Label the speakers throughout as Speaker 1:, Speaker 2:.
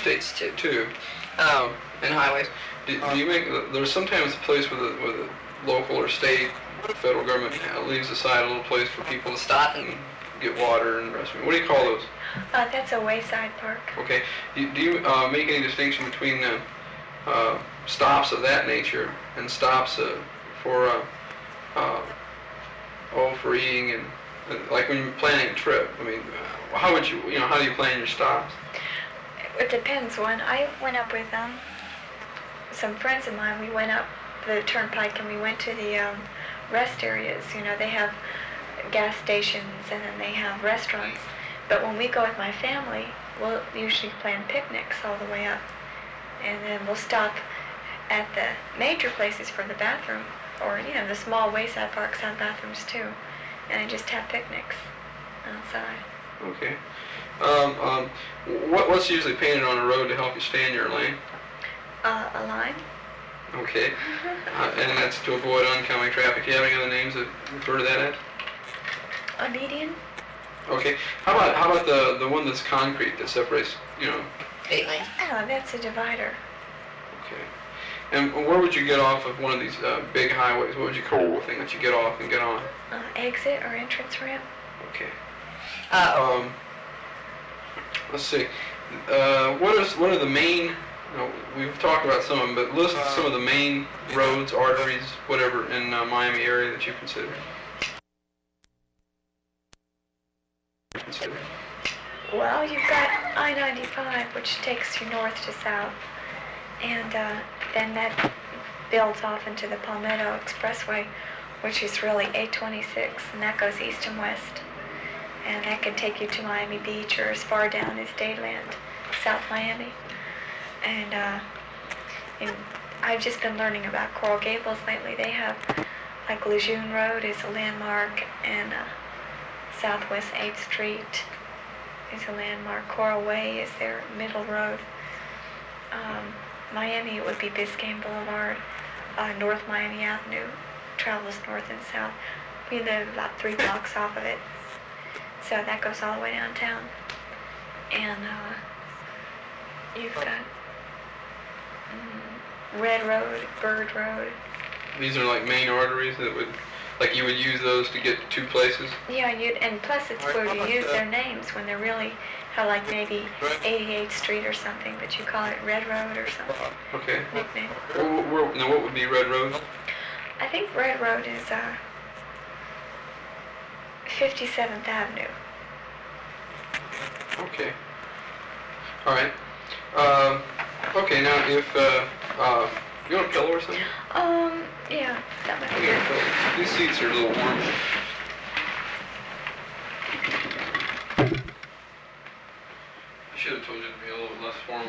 Speaker 1: interstates too.
Speaker 2: And highways.
Speaker 1: Do you make? There's sometimes a place where the local or state, federal government leaves aside a little place for people to stop and get water and restroom. What do you call those?
Speaker 3: That's a wayside park.
Speaker 1: Okay. Do you make any distinction between stops of that nature and stops for eating and like when you're planning a trip? I mean, how would you how do you plan your stops?
Speaker 3: It depends. When I went up with some friends of mine, we went up the turnpike and we went to the rest areas. They have gas stations and then they have restaurants. But when we go with my family, we'll usually plan picnics all the way up. And then we'll stop at the major places for the bathroom, or the small wayside parks have bathrooms too, and just have picnics outside.
Speaker 1: Okay. What's usually painted on a road to help you stay in your lane?
Speaker 3: A line.
Speaker 1: Okay. And that's to avoid oncoming traffic. Do you have any other names that refer to that as?
Speaker 3: A median.
Speaker 1: Okay. How about the one that's concrete that separates
Speaker 2: 8 lanes.
Speaker 3: Oh, that's a divider.
Speaker 1: Okay. And where would you get off of one of these big highways? What would you call the thing that you get off and get on?
Speaker 3: Exit or entrance ramp.
Speaker 1: Okay. Let's see. What are the main? We've talked about some of them, but list some of the main roads, arteries, whatever in Miami area that you consider.
Speaker 3: Well, you've got I-95, which takes you north to south, and then that builds off into the Palmetto Expressway, which is really 826, and that goes east and west. And that can take you to Miami Beach or as far down as Dayland, South Miami. And I've just been learning about Coral Gables lately. They have, like Lejeune Road is a landmark, and Southwest 8th Street is a landmark. Coral Way is their middle road. Miami, it would be Biscayne Boulevard. North Miami Avenue travels north and south. We live about 3 blocks off of it. So that goes all the way downtown. And you've got Red Road, Bird Road.
Speaker 1: These are like main arteries that you would use those to get to places?
Speaker 3: Yeah, and plus it's where you use their names when they're really have like maybe 88th Street or something, but you call it Red Road or something.
Speaker 1: Okay.
Speaker 3: Nickname.
Speaker 1: Now what would be Red Road?
Speaker 3: I think Red Road is 57th Avenue.
Speaker 1: Okay. All right. Okay, now if you want a pillow or something?
Speaker 3: Yeah, that might
Speaker 1: I
Speaker 3: be
Speaker 1: got a
Speaker 3: good.
Speaker 1: pillow. These seats are a little warm. I should have told you to be a little bit less formal.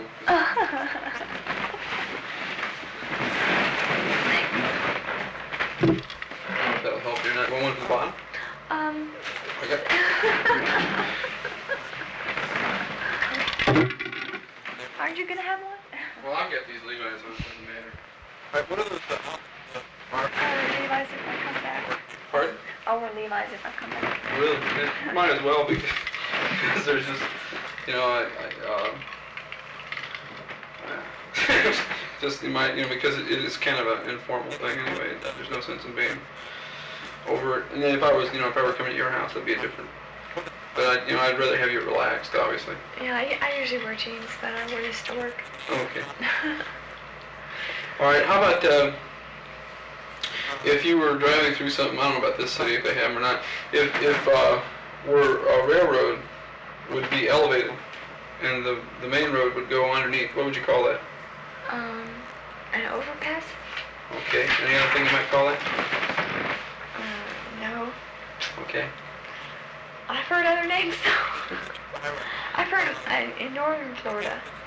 Speaker 1: I don't know if that'll help you or not. Want one from the bottom? Okay.
Speaker 3: Aren't you gonna have one?
Speaker 1: Well, I'll get these Levi's, so it doesn't matter.
Speaker 4: All right, what are those?
Speaker 3: I'll wear Levi's if I come back.
Speaker 1: Pardon?
Speaker 3: I'll wear Levi's if I come back.
Speaker 1: Really? Might as well because there's just, just you might, because it is kind of an informal thing anyway. There's no sense in being over it. And then if I were coming to your house, that'd be a different. But I'd rather have you relaxed, obviously.
Speaker 3: Yeah, I usually wear jeans, but I wear this to work.
Speaker 1: Okay. All right. How about if you were driving through something? I don't know about this city if they have them or not. If where a railroad would be elevated and the main road would go underneath, what would you call that?
Speaker 3: An overpass?
Speaker 1: Okay. Any other thing you might call that?
Speaker 3: No.
Speaker 1: Okay.
Speaker 3: I've heard other names though. I've heard in northern Florida